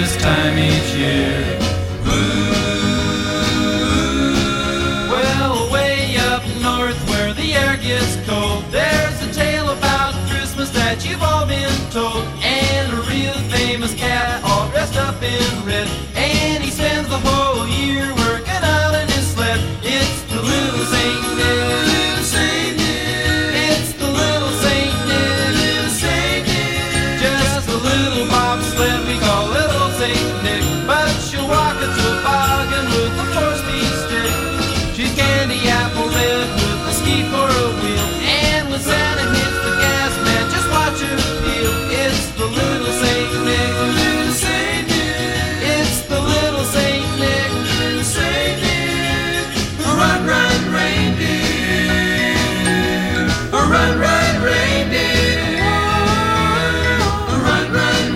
this time each year. Well, way up north where the air gets cold, there's a tale about Christmas that you've all been told. And a real famous cat all dressed up in red, and he spends the whole year working out in his sled. It's the little Saint Nick. Little Saint Nick. It's the little Saint Nick. Little Saint Nick. Just a little bobsled we call little Saint Nick, but she'll walk a toboggan with a four-speed stick. She's candy apple red with a ski for a wheel, and when Santa hits the gas, man, just watch her peel. It's the little Saint Nick. Little Saint Nick. It's the little Saint Nick. Little Saint Nick. Run, run, reindeer. Run, run, reindeer. Run, run,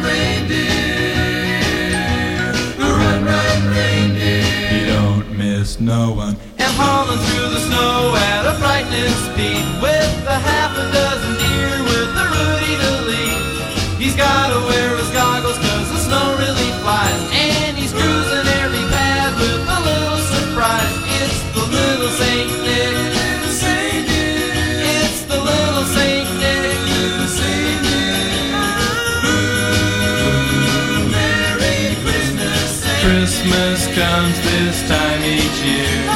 reindeer. Run, run, reindeer. You don't miss no one. And hauling through the snow at a frightening speed, with a half a dozen deer with a Rudy to lead. He's gotta wear his goggles 'cause the snow really flies, and he's cruising every path with a little surprise. It's the little Saint Nick. Little Saint Nick. It's the little Saint Nick. Little Saint Nick. Ooh, Merry Christmas. Christmas comes this time each year.